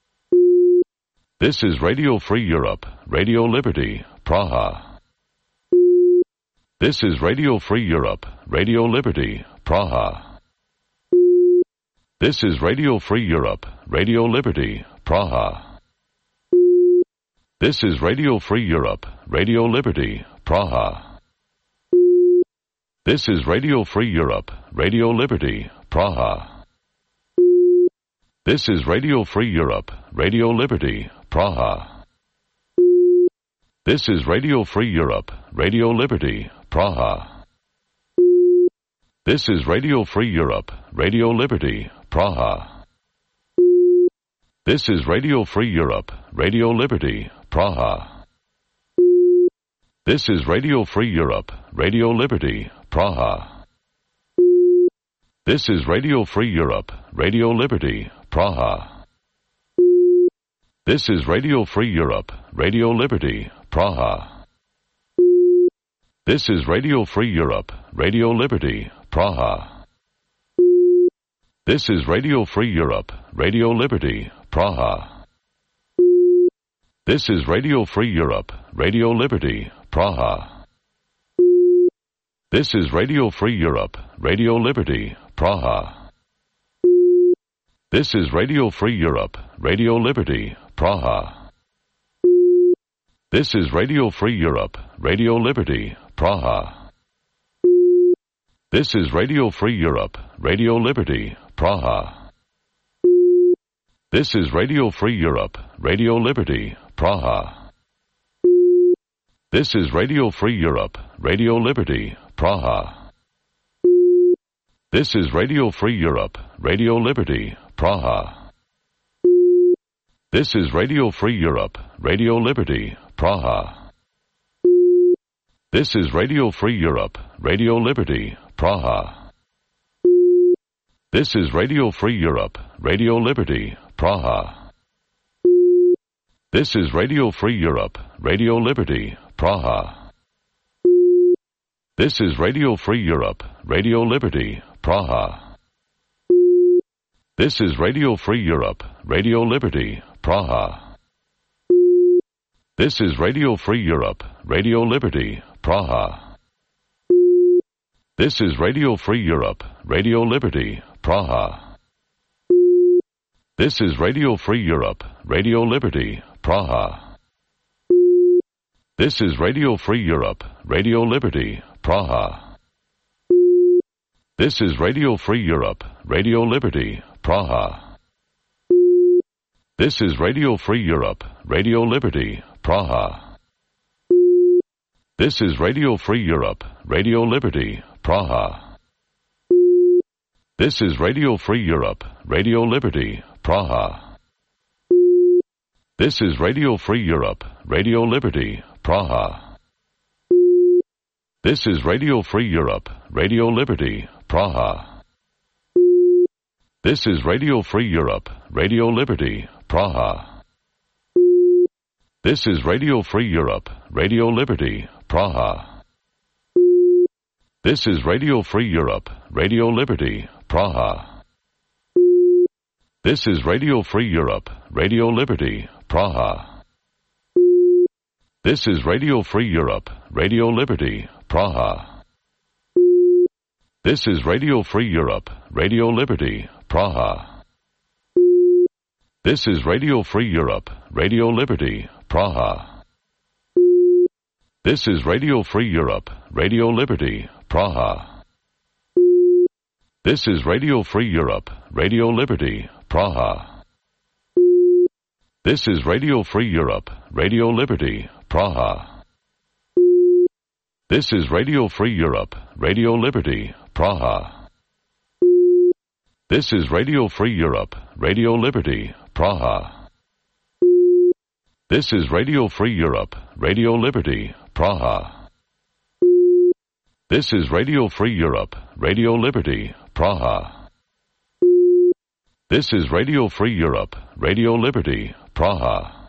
This is Radio Free Europe, Radio Liberty, Praha. This is Radio Free Europe, Radio Liberty, Praha. This is Radio Free Europe, Radio Liberty, Praha. This is Radio Free Europe, Radio Liberty, Praha. This is Radio Free Europe, Radio Liberty, Praha. This is Radio Free Europe, Radio Liberty, Praha. This is Radio Free Europe, Radio Liberty, Praha. This is Radio Free Europe, Radio Liberty, Praha. This is Radio Free Europe, Radio Liberty, Praha. This is Radio Free Europe, Radio Liberty, Praha. This is Radio Free Europe, Radio Liberty, Praha. This is Radio Free Europe, Radio Liberty, Praha. This is Radio Free Europe, Radio Liberty, Praha. This is Radio Free Europe, Radio Liberty, Praha. This is Radio Free Europe, Radio Liberty, Praha. This is Radio Free Europe, Radio Liberty, Praha. This is Radio Free Europe, Radio Liberty, Praha. This is Radio Free Europe, Radio Liberty, Praha. This is Radio Free Europe, Radio Liberty, Praha. This is Radio Free Europe, Radio Liberty, Praha. This is Radio Free Europe, Radio Liberty, Praha. This is Radio Free Europe, Radio Liberty, Praha. This is Radio Free Europe, Radio Liberty, Praha. This is Radio Free Europe, Radio Liberty, Praha. This is Radio Free Europe, Radio Liberty, Praha. This is Radio Free Europe, Radio Liberty, Praha. This is Radio Free Europe, Radio Liberty, Praha. This is Radio Free Europe, Radio Liberty, Praha. This is Radio Free Europe, Radio Liberty, Praha. This is Radio Free Europe, Radio Liberty, Praha. This is Radio Free Europe, Radio Liberty, Praha. This is Radio Free Europe, Radio Liberty, Praha. This is Radio Free Europe, Radio Liberty, Praha. This is Radio Free Europe, Radio Liberty, Praha. This is Radio Free Europe, Radio Liberty, Praha. This is Radio Free Europe, Radio Liberty, Praha. This is Radio Free Europe, Radio Liberty, Praha. This is Radio Free Europe, Radio Liberty, Praha. This is Radio Free Europe, Radio Liberty, Praha. This is Radio Free Europe, Radio Liberty, Praha. This is Radio Free Europe, Radio Liberty, Praha. This is Radio Free Europe, Radio Liberty, Praha. This is Radio Free Europe, Radio Liberty, Praha. This is Radio Free Europe, Radio Liberty, Praha. This is Radio Free Europe, Radio Liberty, Praha. This is Radio Free Europe, Radio Liberty, Praha. This is Radio Free Europe, Radio Liberty, Praha. This is Radio Free Europe, Radio Liberty, Praha. This is Radio Free Europe, Radio Liberty, Praha. This is Radio Free Europe, Radio Liberty, Praha. This is Radio Free Europe, Radio Liberty, Praha. This is Radio Free Europe, Radio Liberty, Praha. This is Radio Free Europe, Radio Liberty, Praha.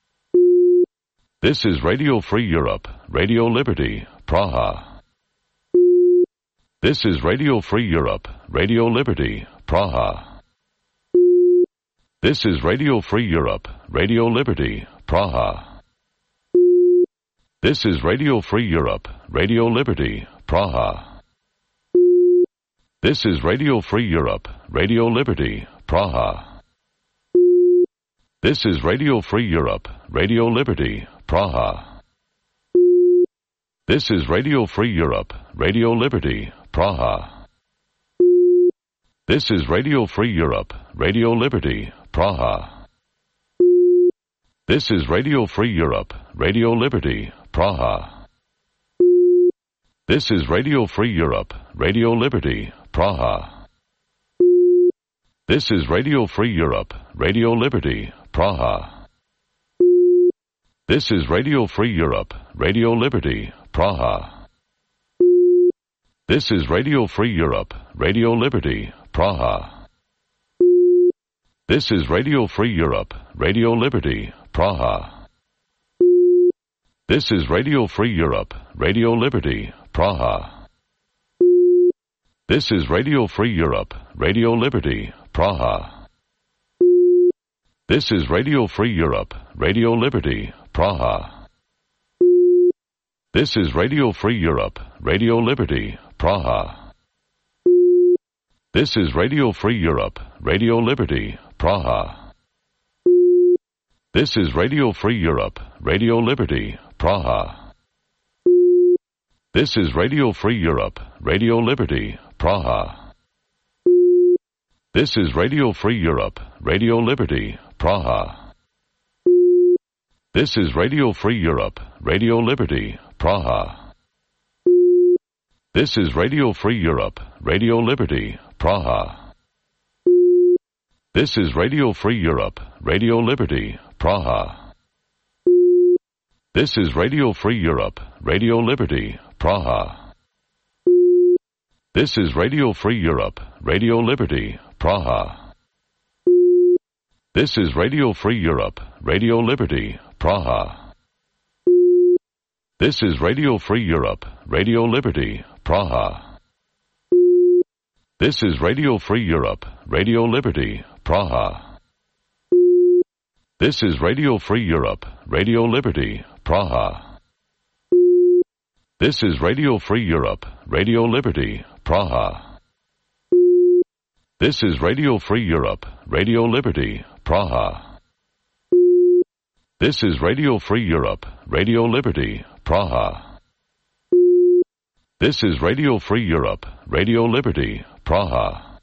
This is Radio Free Europe, Radio Liberty, Praha. This is Radio Free Europe, Radio Liberty, Praha. This is Radio Free Europe, Radio Liberty, Praha. This is Radio Free Europe, Radio Liberty, Praha. This is Radio Free Europe, Radio Liberty, Praha. This is Radio Free Europe, Radio Liberty, Praha. This is Radio Free Europe, Radio Liberty, Praha. This is Radio Free Europe, Radio Liberty, Praha. This is Radio Free Europe, Radio Liberty, Praha. This is Radio Free Europe, Radio Liberty, Praha. This is Radio Free Europe, Radio Liberty, Praha. This is Radio Free Europe, Radio Liberty, Praha. This is Radio Free Europe, Radio Liberty, Praha. This is Radio Free Europe, Radio Liberty, Praha. This is Radio Free Europe, Radio Liberty, Praha. This is Radio Free Europe, Radio Liberty, Praha. This is Radio Free Europe, Radio Liberty, Praha. This is Radio Free Europe, Radio Liberty, Praha. This is Radio Free Europe, Radio Liberty, Praha. This is Radio Free Europe, Radio Liberty, Praha. This is Radio Free Europe, Radio Liberty, Praha. This is Radio Free Europe, Radio Liberty, Praha. This is Radio Free Europe, Radio Liberty, Praha. This is Radio Free Europe, Radio Liberty, Praha. This is Radio Free Europe, Radio Liberty, Praha. This is Radio Free Europe, Radio Liberty, Praha. This is Radio Free Europe, Radio Liberty, Praha. This is Radio Free Europe, Radio Liberty, Praha. This is Radio Free Europe, Radio Liberty, Praha. This is Radio Free Europe, Radio Liberty, Praha. This is Radio Free Europe, Radio Liberty, Praha. This is Radio Free Europe, Radio Liberty, Praha. This is Radio Free Europe, Radio Liberty, Praha. This is Radio Free Europe, Radio Liberty, Praha. This is Radio Free Europe, Radio Liberty, Praha.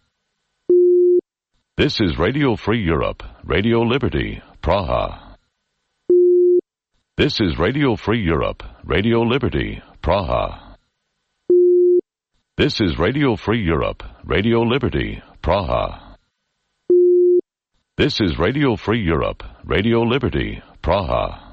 This is Radio Free Europe, Radio Liberty, Praha. This is Radio Free Europe, Radio Liberty, Praha. This is Radio Free Europe, Radio Liberty, Praha. This is Radio Free Europe, Radio Liberty, Praha.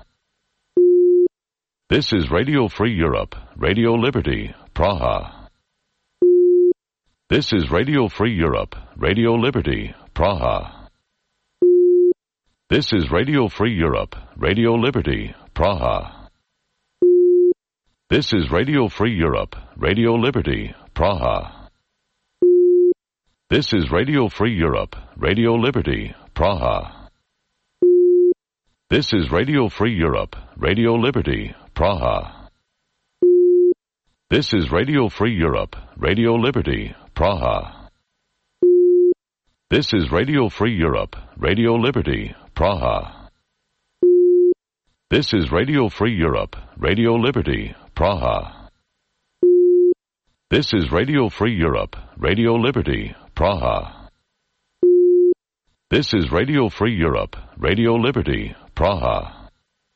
This is Radio Free Europe, Radio Liberty, Praha. This is Radio Free Europe, Radio Liberty, Praha. This is Radio Free Europe, Radio Liberty, Praha. This is Radio Free Europe, Radio Liberty, Praha. This is Radio Free Europe, Radio Liberty, Praha. This is Radio Free Europe, Radio Liberty, Praha. This is Radio Free Europe, Radio Liberty, Praha. This is Radio Free Europe, Radio Liberty, Praha. This is Radio Free Europe, Radio Liberty, Praha. This is Radio Free Europe, Radio Liberty, Praha. This is Radio Free Europe, Radio Liberty, Praha.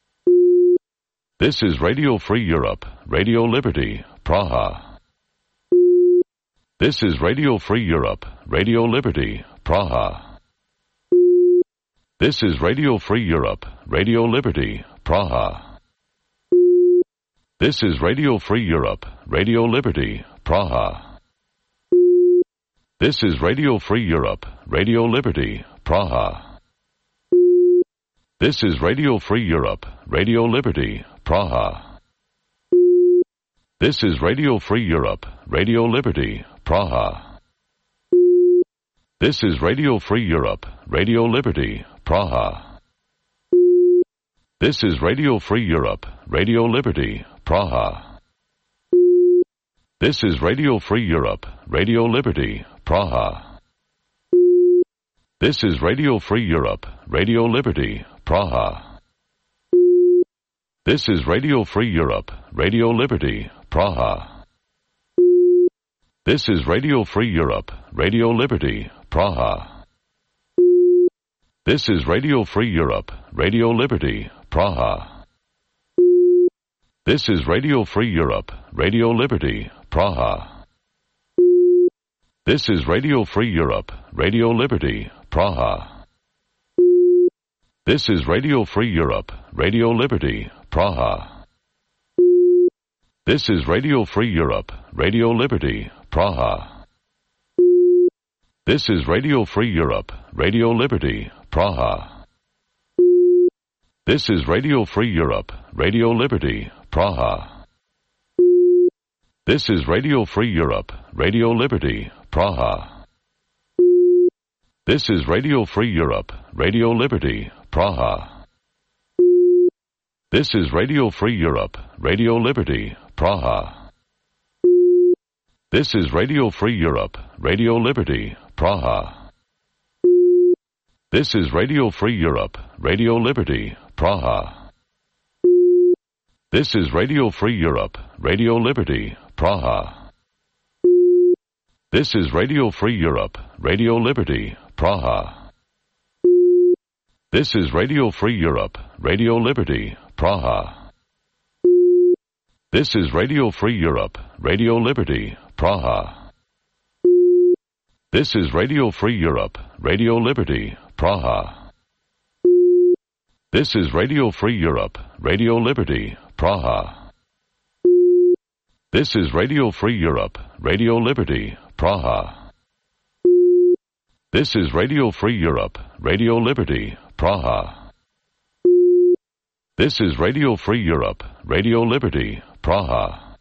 This is Radio Free Europe, Radio Liberty, Praha. This is Radio Free Europe, Radio Liberty, Praha. This is Radio Free Europe, Radio Liberty, Praha. This is Radio Free Europe, Radio Liberty, Praha. This is Radio Free Europe, Radio Liberty, Praha. This is Radio Free Europe, Radio Liberty, Praha. This is Radio Free Europe, Radio Liberty, Praha. This is Radio Free Europe, Radio Liberty, Praha. This is Radio Free Europe, Radio Liberty, Praha. This is Radio Free Europe, Radio Liberty, Praha. This is Radio Free Europe, Radio Liberty, Praha. This is Radio Free Europe, Radio Liberty, Praha. This is Radio Free Europe, Radio Liberty, Praha. This is Radio Free Europe, Radio Liberty, Praha. This is Radio Free Europe, Radio Liberty, Praha. This is Radio Free Europe, Radio Liberty, Praha. This is Radio Free Europe, Radio Liberty, Praha. This is Radio Free Europe, Radio Liberty, Praha. This is Radio Free Europe, Radio Liberty, Praha. This is Radio Free Europe, Radio Liberty, Praha. This is Radio Free Europe, Radio Liberty, Praha. This is Radio Free Europe, Radio Liberty, Praha. This is Radio Free Europe, Radio Liberty, Praha. This is Radio Free Europe, Radio Liberty, Praha. This is Radio Free Europe, Radio Liberty, Praha. This is Radio Free Europe, Radio Liberty, Praha. This is Radio Free Europe, Radio Liberty, Praha. This is Radio Free Europe, Radio Liberty, Praha. This is Radio Free Europe, Radio Liberty, Praha. This is Radio Free Europe, Radio Liberty, Praha. This is Radio Free Europe, Radio Liberty, Praha. This is Radio Free Europe, Radio Liberty, Praha. This is Radio Free Europe, Radio Liberty, Praha. This is Radio Free Europe, Radio Liberty, Praha.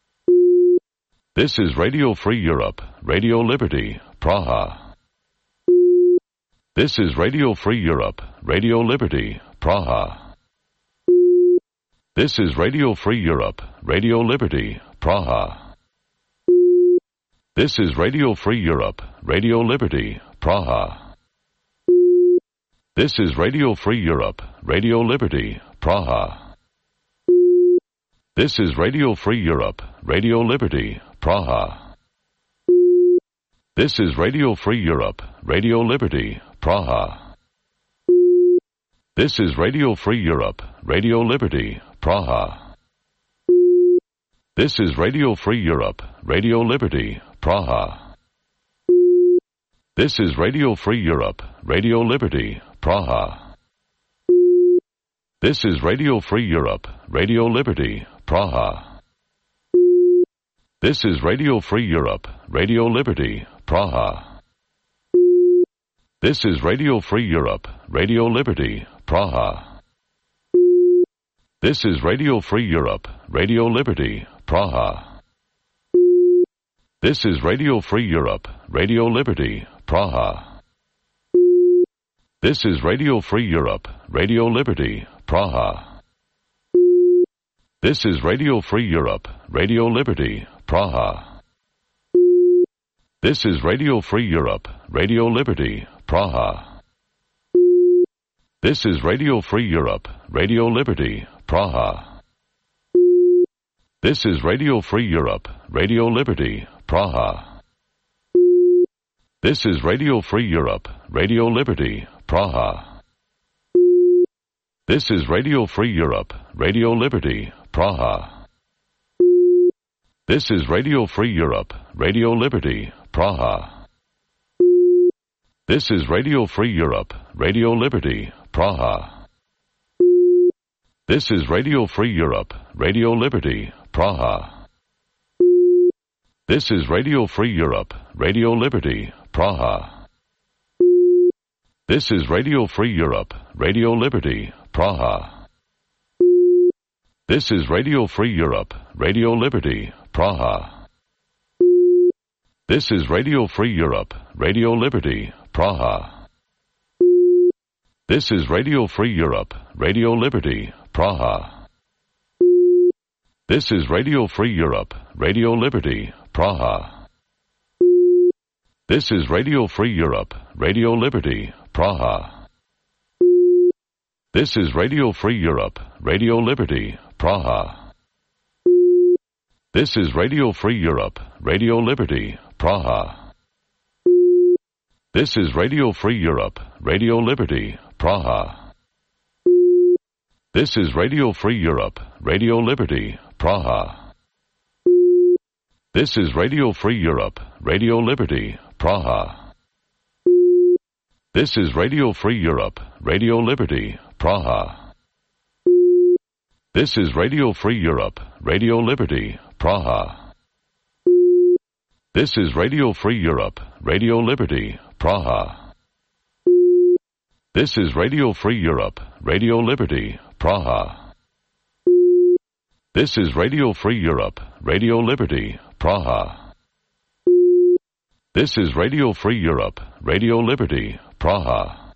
This is Radio Free Europe, Radio Liberty, Praha. This is Radio Free Europe, Radio Liberty, Praha. This is Radio Free Europe, Radio Liberty, Praha. This is Radio Free Europe, Radio Liberty, Praha. This is Radio Free Europe, Radio Liberty, Praha. This is Radio Free Europe, Radio Liberty, Praha. This is Radio Free Europe, Radio Liberty, Praha. This is Radio Free Europe, Radio Liberty, Praha. This is Radio Free Europe, Radio Liberty, Praha. This is Radio Free Europe, Radio Liberty, Praha. This is Radio Free Europe, Radio Liberty, Praha. This is Radio Free Europe, Radio Liberty, Praha. This is Radio Free Europe, Radio Liberty, Praha. This is Radio Free Europe, Radio Liberty, Praha. This is Radio Free Europe, Radio Liberty, Praha. This is Radio Free Europe, Radio Liberty, Praha. This is Radio Free Europe, Radio Liberty, Praha. This is Radio Free Europe, Radio Liberty, Praha. This is Radio Free Europe, Radio Liberty, Praha. This is Radio Free Europe, Radio Liberty, Praha. This is Radio Free Europe, Radio Liberty, Praha. This is Radio Free Europe, Radio Liberty, Praha. This is Radio Free Europe, Radio Liberty, Praha. This is Radio Free Europe, Radio Liberty, Praha. This is Radio Free Europe, Radio Liberty, Praha. This is Radio Free Europe, Radio Liberty, Praha. This is Radio Free Europe, Radio Liberty, Praha. This is Radio Free Europe, Radio Liberty, Praha. This is Radio Free Europe, Radio Liberty, Praha. This is Radio Free Europe, Radio Liberty, Praha. This is Radio Free Europe, Radio Liberty, Praha. This is Radio Free Europe, Radio Liberty, Praha. This is Radio Free Europe, Radio Liberty, Praha. This is Radio Free Europe, Radio Liberty, Praha. This is Radio Free Europe, Radio Liberty, Praha. This is Radio Free Europe, Radio Liberty, Praha. This is Radio Free Europe, Radio Liberty, Praha. This is Radio Free Europe, Radio Liberty, Praha. This is Radio Free Europe, Radio Liberty, Praha. This is Radio Free Europe, Radio Liberty, Praha. This is Radio Free Europe, Radio Liberty, Praha. This is Radio Free Europe, Radio Liberty, Praha. This is Radio Free Europe, Radio Liberty, Praha.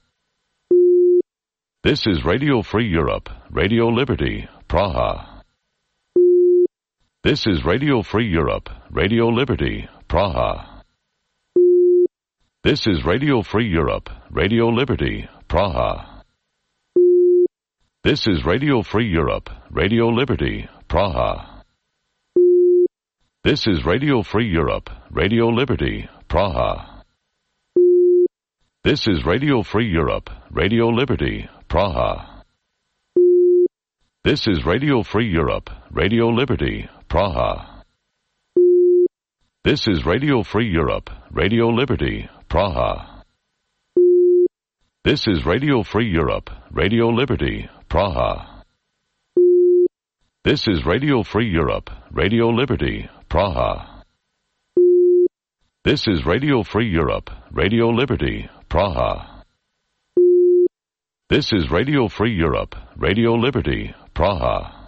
This is Radio Free Europe, Radio Liberty, Praha. This is Radio Free Europe, Radio Liberty, Praha. This is Radio Free Europe, Radio Liberty, Praha. This is Radio Free Europe, Radio Liberty, Praha. This is Radio Free Europe, Radio Liberty, Praha. This is Radio Free Europe, Radio Liberty, Praha. This is Radio Free Europe, Radio Liberty, Praha. This is Radio Free Europe, Radio Liberty, Praha. This is Radio Free Europe, Radio Liberty, Praha. This is Radio Free Europe, Radio Liberty, Praha. This is Radio Free Europe, Radio Liberty, Praha. This is Radio Free Europe, Radio Liberty, Praha.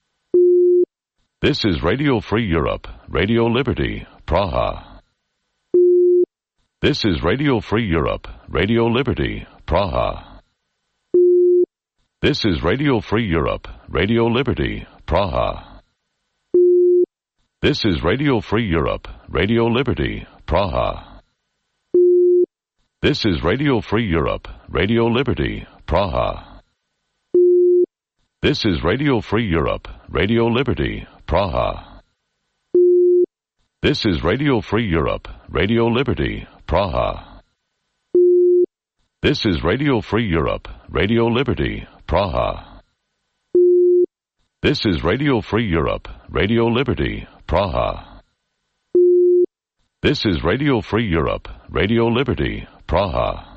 This is Radio Free Europe, Radio Liberty, Praha. This is Radio Free Europe, Radio Liberty, Praha. This is Radio Free Europe, Radio Liberty, Praha. This is Radio Free Europe, Radio Liberty, Praha. This is Radio Free Europe, Radio Liberty, Praha. This is Radio Free Europe, Radio Liberty, Praha. This is Radio Free Europe, Radio Liberty, Praha. This is Radio Free Europe, Radio Liberty, Praha. This is Radio Free Europe, Radio Liberty, Praha. This is Radio Free Europe, Radio Liberty, Praha.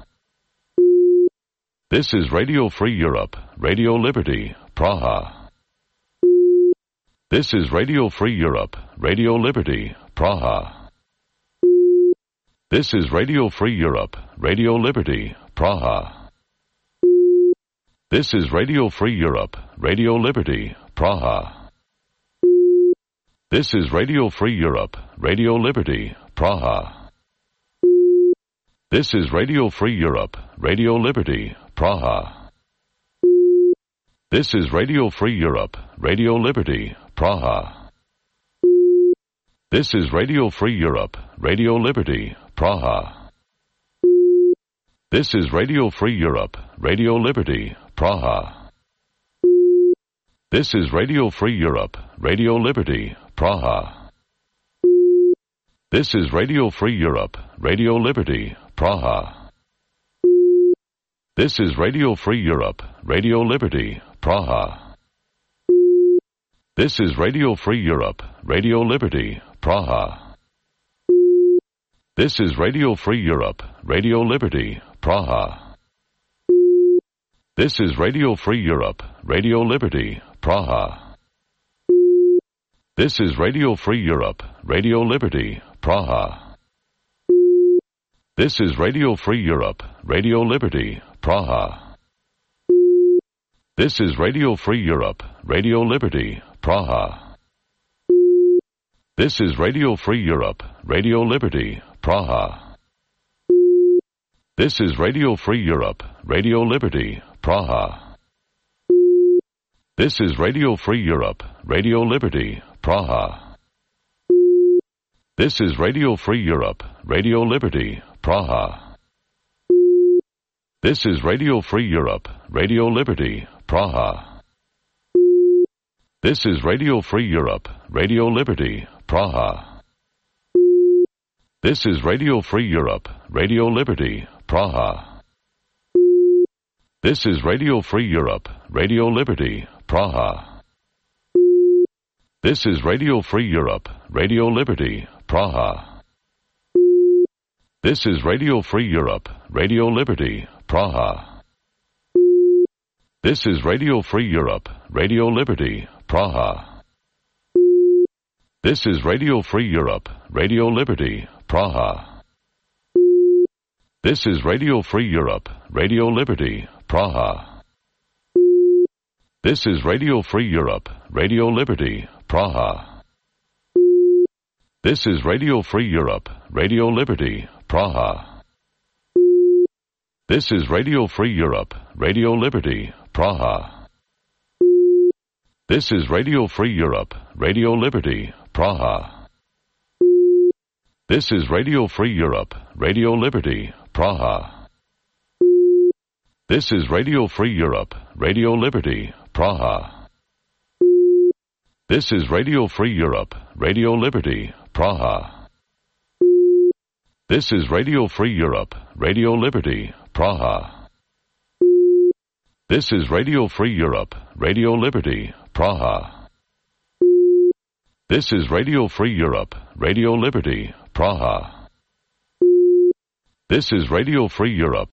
This is Radio Free Europe, Radio Liberty, Praha. This is Radio Free Europe, Radio Liberty, Praha. This is Radio Free Europe, Radio Liberty, Praha. This is Radio Free Europe, Radio Liberty, Praha. This is Radio Free Europe, Radio Liberty, Praha. This is Radio Free Europe, Radio Liberty, Praha. This is Radio Free Europe, Radio Liberty, Praha. This is Radio Free Europe, Radio Liberty, Praha. This is Radio Free Europe, Radio Liberty, Praha. This is Radio Free Europe, Radio Liberty, Praha. This is Radio Free Europe, Radio Liberty, Praha. This is Radio Free Europe, Radio Liberty, Praha. This is Radio Free Europe, Radio Liberty, Praha. This is Radio Free Europe, Radio Liberty, Praha. This is Radio Free Europe, Radio Liberty, Praha. This is Radio Free Europe, Radio Liberty, Praha. This is Radio Free Europe, Radio Liberty, Praha. This is Radio Free Europe, Radio Liberty, Praha. This is Radio Free Europe, Radio Liberty, Praha. This is Radio Free Europe, Radio Liberty, Praha. This is Radio Free Europe, Radio Liberty, Praha. This is Radio Free Europe, Radio Liberty, Praha. This is Radio Free Europe, Radio Liberty, Praha. This is Radio Free Europe, Radio Liberty, Praha. This is Radio Free Europe, Radio Liberty, Praha. This is Radio Free Europe, Radio Liberty, Praha. This is Radio Free Europe, Radio Liberty, Praha. This is Radio Free Europe, Radio Liberty, Praha. This is Radio Free Europe, Radio Liberty, Praha. This is Radio Free Europe, Radio Liberty, Praha. This is Radio Free Europe, Radio Liberty, Praha. This is Radio Free Europe, Radio Liberty, Praha. This is Radio Free Europe, Radio Liberty, Praha. This is Radio Free Europe, Radio Liberty, Praha. This is Radio Free Europe, Radio Liberty, Praha. This is Radio Free Europe, Radio Liberty, Praha. This is Radio Free Europe, Radio Liberty, Praha. This is Radio Free Europe, Radio Liberty, Praha. This is Radio Free Europe, Radio Liberty, Praha. This is Radio Free Europe, Radio Liberty, Praha. This is Radio Free Europe, Radio Liberty, Praha. This is Radio Free Europe.